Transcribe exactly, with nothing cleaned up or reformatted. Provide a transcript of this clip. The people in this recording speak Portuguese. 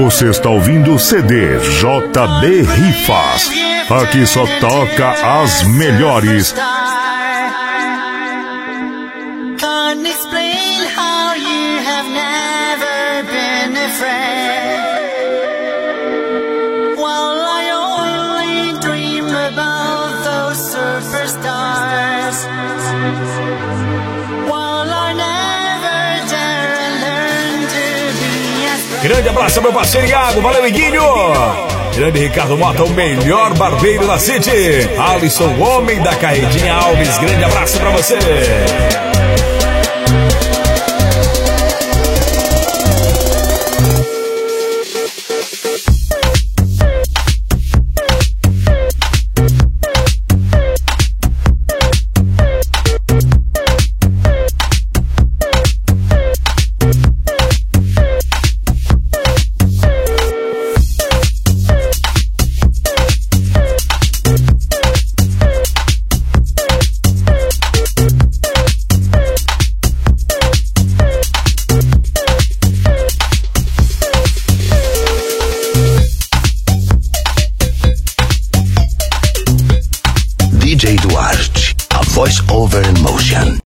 Você está ouvindo o C D J B Rifas. Aqui só toca as melhores. Can't explain how you have never been afraid. While I only dream about those superstars. While I never dare learn to be as. Grande abraço, meu parceiro Iago. Valeu, Iguinho. Grande Ricardo Mota, o melhor barbeiro da City. Alisson, o homem da Carretinha Alves. Grande abraço pra você.